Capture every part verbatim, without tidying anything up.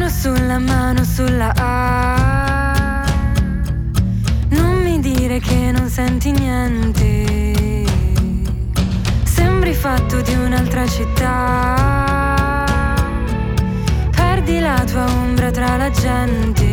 Mano sulla mano sulla A. Non mi dire che non senti niente. Sembri fatto di un'altra città. Perdi la tua ombra tra la gente.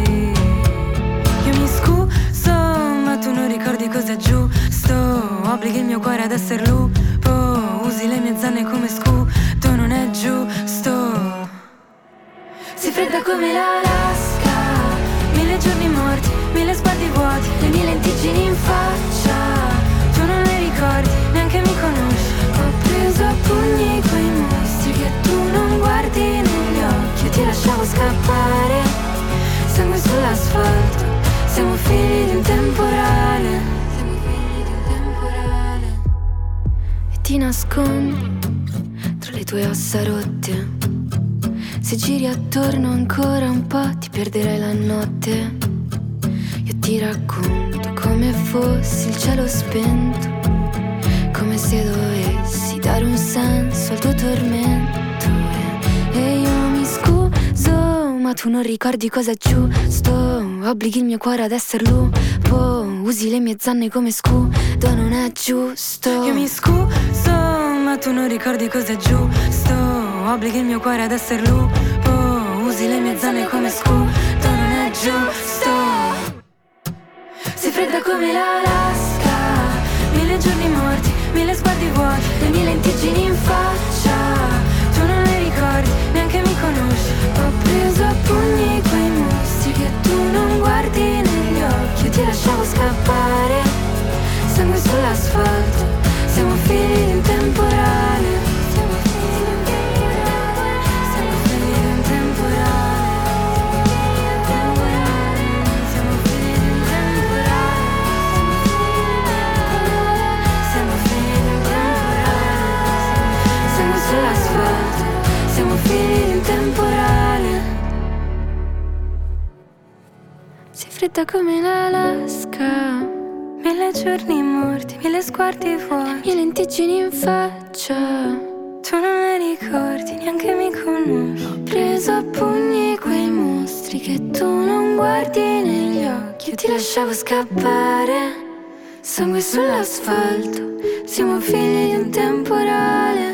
Io mi scuso, ma tu non ricordi cos'è giusto. Obblighi il mio cuore ad essere lupo. Usi le mie zanne come scudo, non è giusto. Si fredda come l'Alaska. Mille giorni morti, mille sguardi vuoti, le mie lentiggini in faccia. Tu non le ricordi, neanche mi conosci. Ho preso a pugni quei mostri che tu non guardi negli occhi. Io ti lasciavo scappare, sangue sull'asfalto. Siamo figli di un temporale. Siamo figli di un temporale. E ti nascondi tra le tue ossa rotte. Se giri attorno ancora un po' ti perderai la notte. Io ti racconto come fossi il cielo spento, come se dovessi dare un senso al tuo tormento. E, e io mi scuso, ma tu non ricordi cos'è giusto. Obblighi il mio cuore ad essere lupo. Usi le mie zanne come scudo, non è giusto. Io mi scuso, ma tu non ricordi cos'è giusto. Obblighi il mio cuore ad essere lupo. Usi le mie zanne come scudo, non è giusto. Sei fredda come l'Alaska. Mille giorni morti, mille sguardi vuoti, le mie lentiggini in faccia. Tu non le ricordi, neanche mi conosci. Ho preso a pugni quei mostri che tu non guardi negli occhi. Io ti lasciavo scappare, sangue sull'asfalto. Siamo figli di un temporale. Siamo figli di un temporale. Sei fredda come l'Alaska. Mille giorni morti, mille sguardi vuoti, mille lentiggini in faccia. Tu non le ricordi, neanche mi conosci. Ho preso a pugni quei mostri che tu non guardi negli occhi. Io ti lasciavo scappare, sangue sull'asfalto. Siamo figli di un temporale.